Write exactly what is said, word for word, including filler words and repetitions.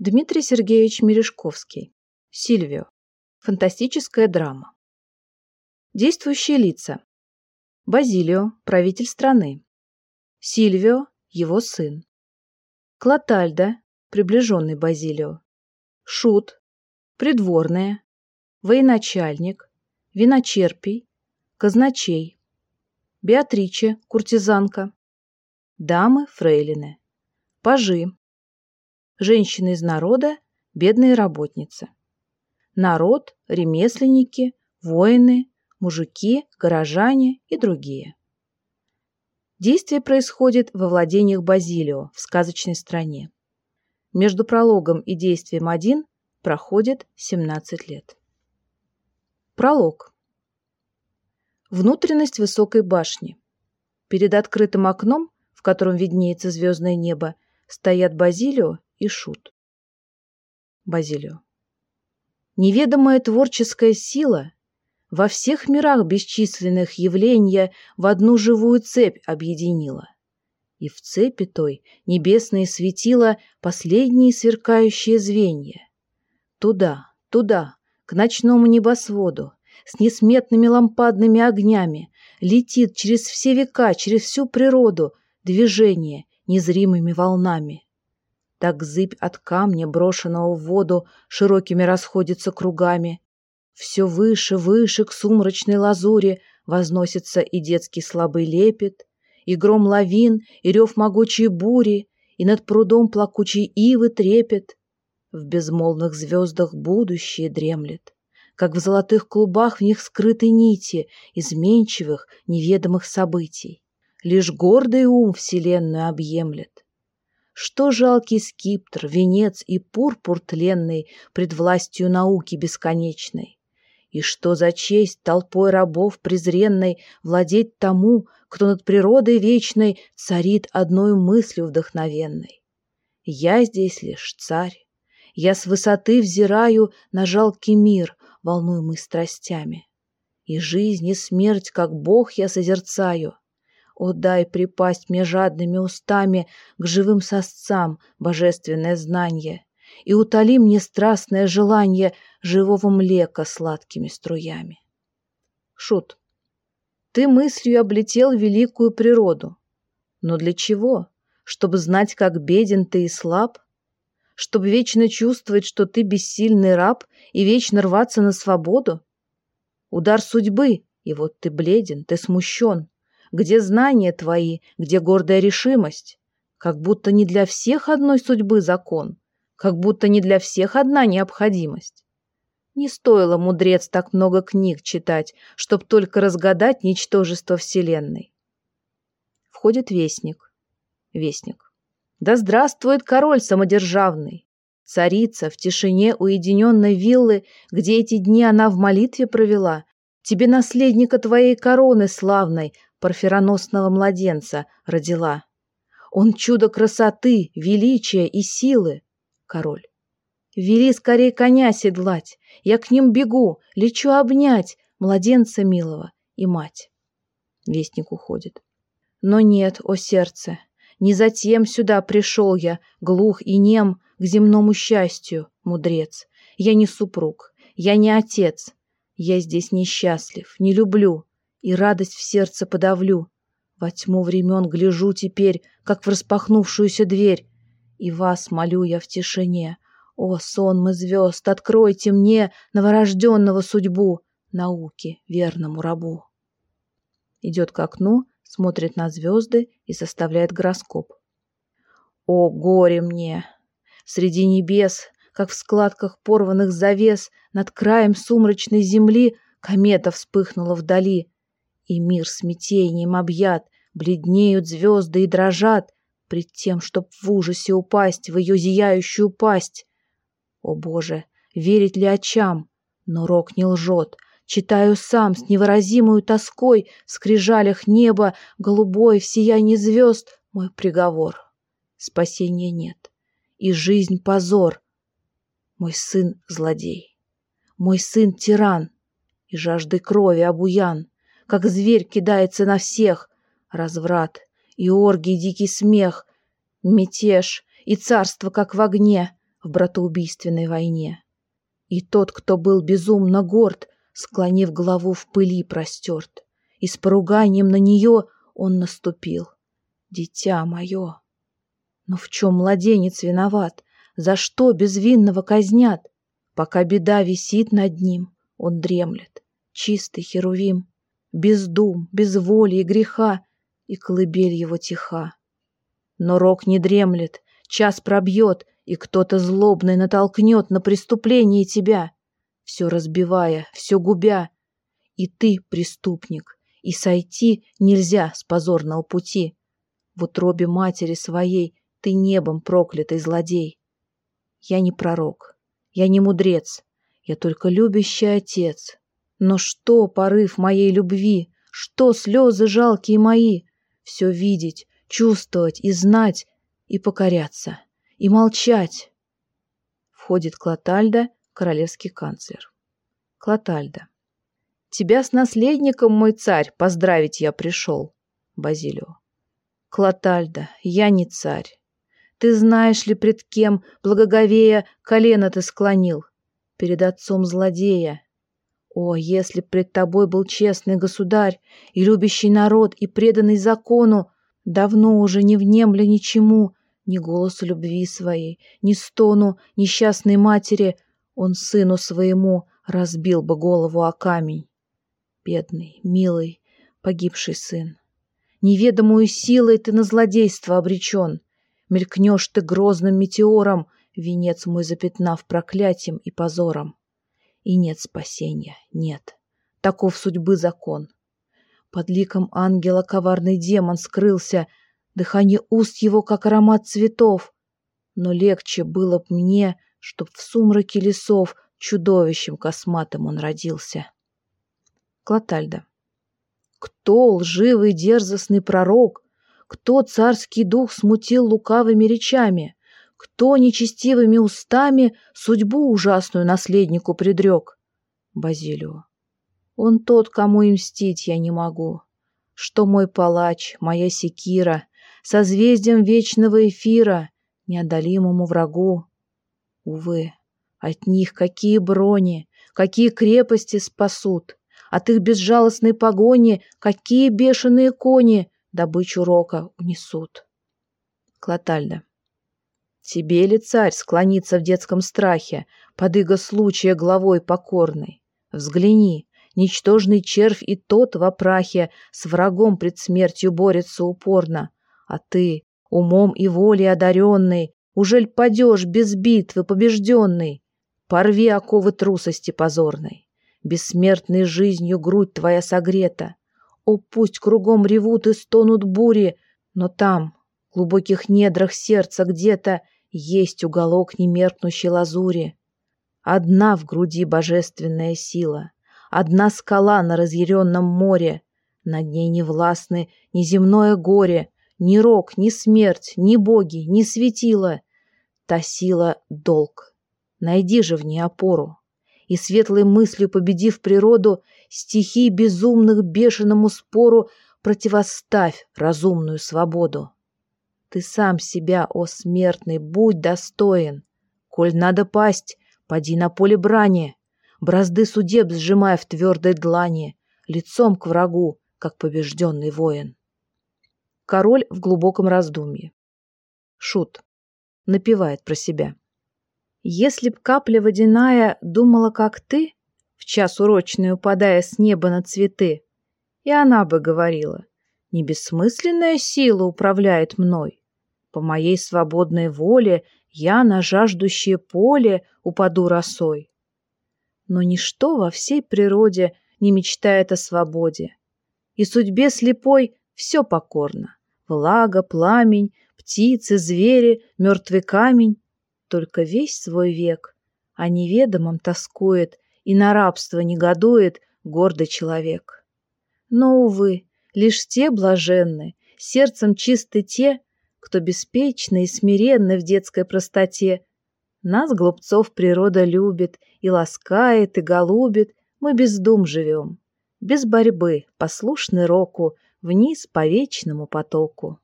Дмитрий Сергеевич Мережковский. Сильвио. Фантастическая драма. Действующие лица. Базилио, правитель страны. Сильвио, его сын. Клотальда, приближенный Базилио. Шут, придворные, военачальник, виночерпий, казначей. Беатриче, куртизанка. Дамы, фрейлины. Пажи. Женщины из народа, бедные работницы. Народ, ремесленники, воины, мужики, горожане и другие. Действие происходит во владениях Базилио в сказочной стране. Между прологом и действием один проходит семнадцать лет. Пролог. Внутренность высокой башни. Перед открытым окном, в котором виднеется звездное небо, стоят Базилио и Шут. Базилио. Неведомая творческая сила во всех мирах бесчисленных явления в одну живую цепь объединила. И в цепи той небесные светила последние сверкающие звенья. Туда, туда, к ночному небосводу, с несметными лампадными огнями летит через все века, через всю природу движение незримыми волнами. Так зыбь от камня, брошенного в воду, широкими расходится кругами. Все выше, выше к сумрачной лазури возносится и детский слабый лепет, и гром лавин, и рев могучей бури, и над прудом плакучей ивы трепет. В безмолвных звездах будущее дремлет, как в золотых клубах в них скрыты нити изменчивых, неведомых событий. Лишь гордый ум вселенную объемлет. Что жалкий скиптр, венец и пурпур тленный пред властью науки бесконечной? И что за честь толпой рабов презренной владеть тому, кто над природой вечной царит одной мыслью вдохновенной? Я здесь лишь царь, я с высоты взираю на жалкий мир, волнуемый страстями. И жизнь, и смерть, как Бог, я созерцаю. О, дай припасть мне жадными устами к живым сосцам божественное знанье, и утоли мне страстное желание живого млека сладкими струями. Шут. Ты мыслью облетел великую природу. Но для чего? Чтобы знать, как беден ты и слаб? Чтобы вечно чувствовать, что ты бессильный раб, и вечно рваться на свободу? Удар судьбы, и вот ты бледен, ты смущен. Где знания твои, где гордая решимость? Как будто не для всех одной судьбы закон, как будто не для всех одна необходимость. Не стоило, мудрец, так много книг читать, чтоб только разгадать ничтожество вселенной. Входит вестник. Вестник. Да здравствует король самодержавный! Царица в тишине уединенной виллы, где эти дни она в молитве провела, тебе наследника твоей короны славной, парфироносного младенца родила. Он чудо красоты, величия и силы. Король. Вели скорей коня седлать, я к ним бегу, лечу обнять младенца милого и мать. Вестник уходит. Но нет, о сердце, не затем сюда пришел я, глух и нем, к земному счастью, мудрец. Я не супруг, я не отец, я здесь несчастлив, не люблю, и радость в сердце подавлю. Во тьму времен гляжу теперь, как в распахнувшуюся дверь, и вас молю я в тишине. О, сонмы звезд, откройте мне новорожденного судьбу, науки верному рабу. Идет к окну, смотрит на звезды и составляет гороскоп. О, горе мне! Среди небес, как в складках порванных завес, над краем сумрачной земли комета вспыхнула вдали, и мир смятением объят, бледнеют звезды и дрожат пред тем, чтоб в ужасе упасть в ее зияющую пасть. О, Боже, верить ли очам? Но рок не лжет. Читаю сам с невыразимою тоской в скрижалях неба голубой в сиянии звезд мой приговор. Спасения нет, и жизнь позор. Мой сын злодей, мой сын тиран, и жаждой крови обуян, как зверь кидается на всех. Разврат и оргий дикий смех, мятеж и царство, как в огне, в братоубийственной войне. И тот, кто был безумно горд, склонив голову в пыли простерт, и с поруганием на нее он наступил. Дитя мое! Но в чем младенец виноват? За что безвинного казнят? Пока беда висит над ним, он дремлет, чистый херувим, без дум, без воли и греха, и колыбель его тиха. Но рок не дремлет, час пробьет, и кто-то злобный натолкнет на преступление тебя, все разбивая, все губя. И ты преступник, и сойти нельзя с позорного пути. В утробе матери своей ты небом проклятый злодей. Я не пророк, я не мудрец, я только любящий отец. Но что порыв моей любви, что слезы жалкие мои? Все видеть, чувствовать и знать, и покоряться, и молчать. Входит Клотальда, королевский канцлер. Клотальда. Тебя с наследником, мой царь, поздравить я пришел. Базилио. Клотальда, я не царь. Ты знаешь ли, пред кем, благоговея, колено ты склонил? Перед отцом злодея. О, если б пред тобой был честный государь и любящий народ, и преданный закону, давно уже не внемля ничему, ни голосу любви своей, ни стону несчастной матери, он сыну своему разбил бы голову о камень. Бедный, милый, погибший сын, неведомую силой ты на злодейство обречен. Мелькнешь ты грозным метеором, венец мой запятнав проклятием и позором. И нет спасения, нет, таков судьбы закон. Под ликом ангела коварный демон скрылся, дыхание уст его, как аромат цветов. Но легче было б мне, чтоб в сумраке лесов чудовищем косматым он родился. Клотальда. Кто лживый дерзостный пророк? Кто царский дух смутил лукавыми речами? Кто нечестивыми устами судьбу ужасную наследнику предрек? Базилио. Он тот, кому и мстить я не могу. Что мой палач, моя секира, созвездием вечного эфира, неодолимому врагу. Увы, от них какие брони, какие крепости спасут, от их безжалостной погони какие бешеные кони добычу рока унесут. Клотальда. Тебе ли, царь, склониться в детском страхе, под иго случая главой покорной? Взгляни, ничтожный червь и тот во прахе с врагом пред смертью борется упорно, а ты, умом и волей одаренный, ужель падешь без битвы побежденный? Порви оковы трусости позорной, бессмертной жизнью грудь твоя согрета. О, пусть кругом ревут и стонут бури, но там, в глубоких недрах сердца где-то, есть уголок немеркнущей лазури. Одна в груди божественная сила, одна скала на разъяренном море, над ней не властны ни земное горе, ни рок, ни смерть, ни боги, ни светила. Та сила — долг. Найди же в ней опору. И светлой мыслью, победив природу, стихий безумных бешеному спору, противоставь разумную свободу. Ты сам себя, о смертный, будь достоин. Коль надо пасть, поди на поле брани, бразды судеб сжимая в твердой длани, лицом к врагу, как побежденный воин. Король в глубоком раздумье. Шут. Напевает про себя. Если б капля водяная думала, как ты, в час урочный упадая с неба на цветы, и она бы говорила: не бессмысленная сила управляет мной. По моей свободной воле я на жаждущее поле упаду росой. Но ничто во всей природе не мечтает о свободе, и судьбе слепой все покорно: влага, пламень, птицы, звери, мертвый камень. Только весь свой век о неведомом тоскует и на рабство негодует гордый человек. Но, увы, лишь те блаженны, сердцем чисты те, кто беспечны и смиренны в детской простоте. Нас, глупцов, природа любит и ласкает, и голубит, мы без дум живем, без борьбы, послушны року, вниз по вечному потоку.